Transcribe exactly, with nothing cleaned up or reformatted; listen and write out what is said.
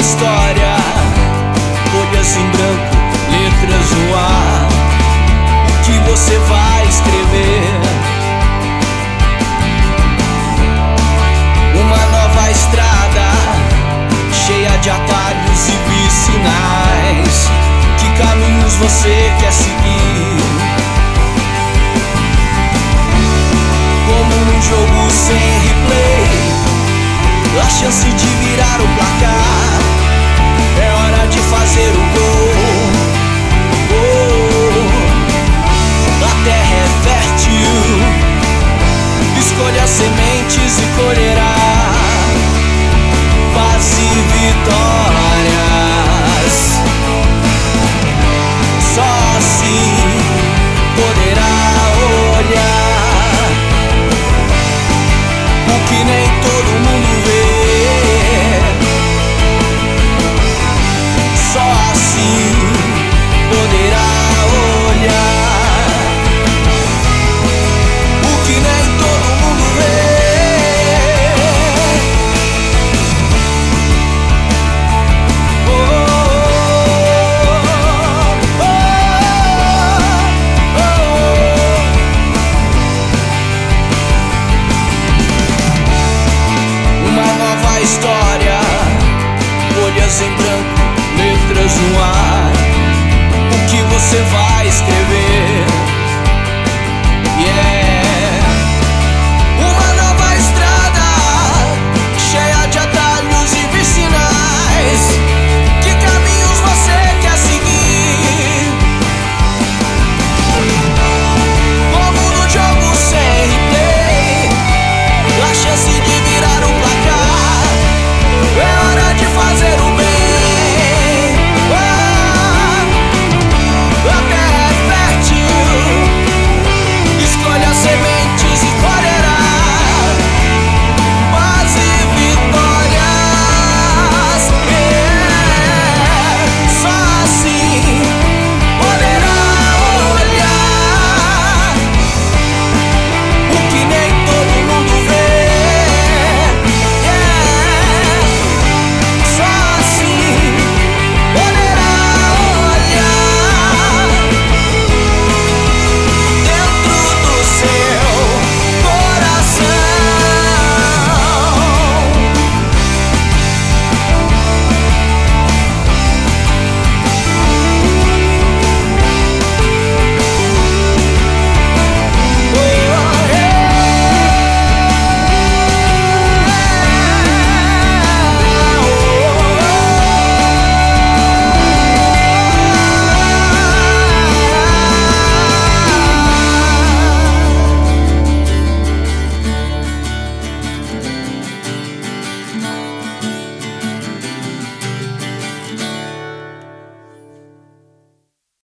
história, folhas em branco, letras no ar. O que você vai escrever? Uma nova estrada, cheia de atalhos e vicinais. Que caminhos você quer seguir? Como num jogo sem replay, a chance de virar o placar. É hora de fazer o gol. Oh, a terra é fértil, escolha sementes e colherá paz e vitórias. Só assim poderá olhar o que nem todo mundo vê. Só assim poderá olhar o que nem todo mundo vê. História, folhas em branco, letras no ar. O que você vai escrever?